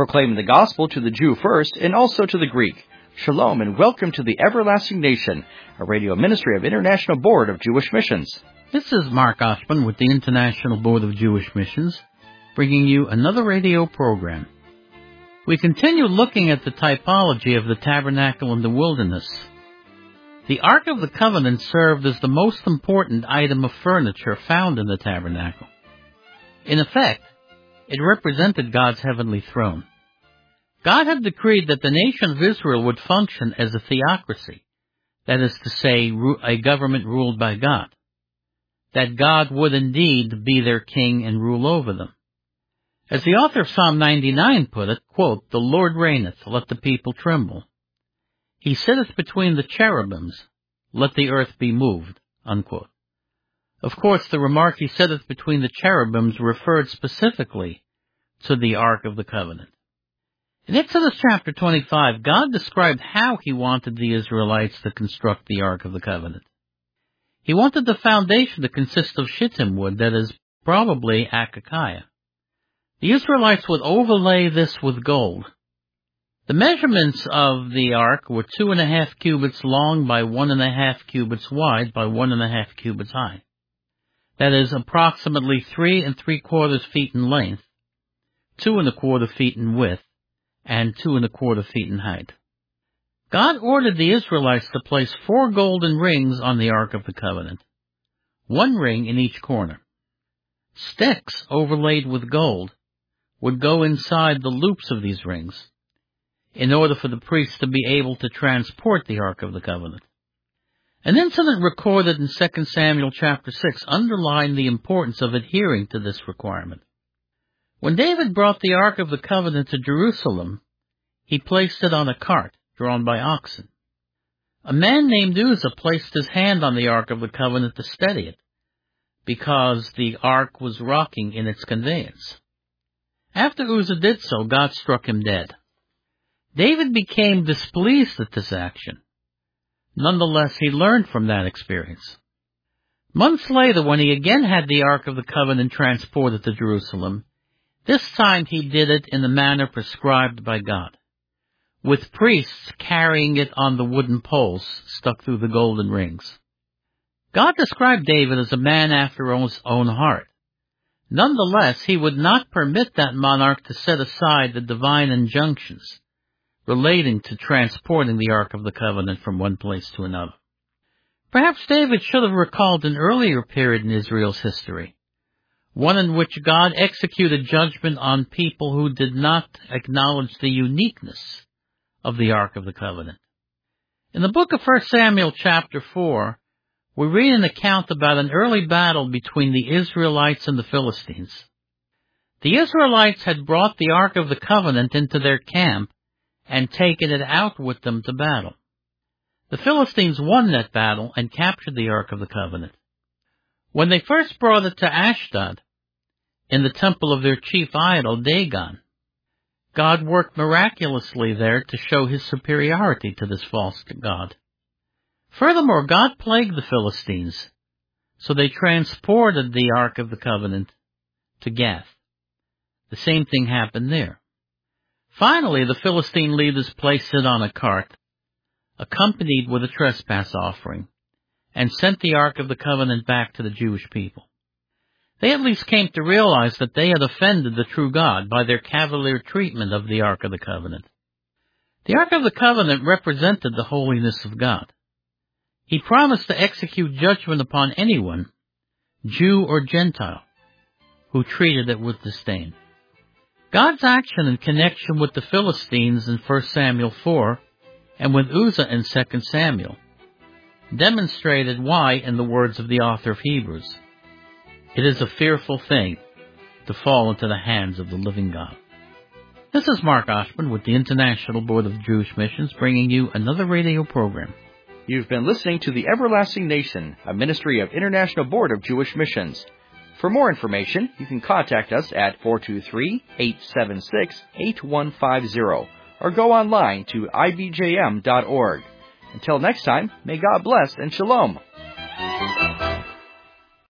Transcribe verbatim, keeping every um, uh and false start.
proclaiming the gospel to the Jew first and also to the Greek. Shalom and welcome to the Everlasting Nation, a radio ministry of International Board of Jewish Missions. This is Mark Oshman with the International Board of Jewish Missions, bringing you another radio program. We continue looking at the typology of the tabernacle in the wilderness. The Ark of the Covenant served as the most important item of furniture found in the tabernacle. In effect, it represented God's heavenly throne. God had decreed that the nation of Israel would function as a theocracy, that is to say, a government ruled by God, that God would indeed be their king and rule over them. As the author of Psalm ninety-nine put it, quote, "The Lord reigneth, let the people tremble. He sitteth between the cherubims, let the earth be moved," unquote. Of course, the remark "he sitteth between the cherubims" referred specifically to the Ark of the Covenant. In Exodus chapter twenty-five, God described how he wanted the Israelites to construct the Ark of the Covenant. He wanted the foundation to consist of shittim wood, that is, probably acacia. The Israelites would overlay this with gold. The measurements of the ark were two and a half cubits long by one and a half cubits wide by one and a half cubits high. That is, approximately three and three quarters feet in length, two and a quarter feet in width, and two and a quarter feet in height. God ordered the Israelites to place four golden rings on the Ark of the Covenant, one ring in each corner. Sticks overlaid with gold would go inside the loops of these rings, in order for the priests to be able to transport the Ark of the Covenant. An incident recorded in Second Samuel chapter six underlined the importance of adhering to this requirement. When David brought the Ark of the Covenant to Jerusalem, he placed it on a cart drawn by oxen. A man named Uzzah placed his hand on the Ark of the Covenant to steady it, because the Ark was rocking in its conveyance. After Uzzah did so, God struck him dead. David became displeased at this action. Nonetheless, he learned from that experience. Months later, when he again had the Ark of the Covenant transported to Jerusalem, this time he did it in the manner prescribed by God, with priests carrying it on the wooden poles stuck through the golden rings. God described David as a man after his own heart. Nonetheless, he would not permit that monarch to set aside the divine injunctions relating to transporting the Ark of the Covenant from one place to another. Perhaps David should have recalled an earlier period in Israel's history, one in which God executed judgment on people who did not acknowledge the uniqueness of the Ark of the Covenant. In the book of First Samuel chapter four, we read an account about an early battle between the Israelites and the Philistines. The Israelites had brought the Ark of the Covenant into their camp and taken it out with them to battle. The Philistines won that battle and captured the Ark of the Covenant. When they first brought it to Ashdod, in the temple of their chief idol, Dagon, God worked miraculously there to show his superiority to this false god. Furthermore, God plagued the Philistines, so they transported the Ark of the Covenant to Gath. The same thing happened there. Finally, the Philistine leaders placed it on a cart, accompanied with a trespass offering, and sent the Ark of the Covenant back to the Jewish people. They at least came to realize that they had offended the true God by their cavalier treatment of the Ark of the Covenant. The Ark of the Covenant represented the holiness of God. He promised to execute judgment upon anyone, Jew or Gentile, who treated it with disdain. God's action in connection with the Philistines in First Samuel four and with Uzzah in Second Samuel demonstrated why, in the words of the author of Hebrews, it is a fearful thing to fall into the hands of the living God. This is Mark Oshman with the International Board of Jewish Missions, bringing you another radio program. You've been listening to the Everlasting Nation, a ministry of International Board of Jewish Missions. For more information, you can contact us at four two three, eight seven six, eight one five zero or go online to I B J M dot org. Until next time, may God bless and shalom.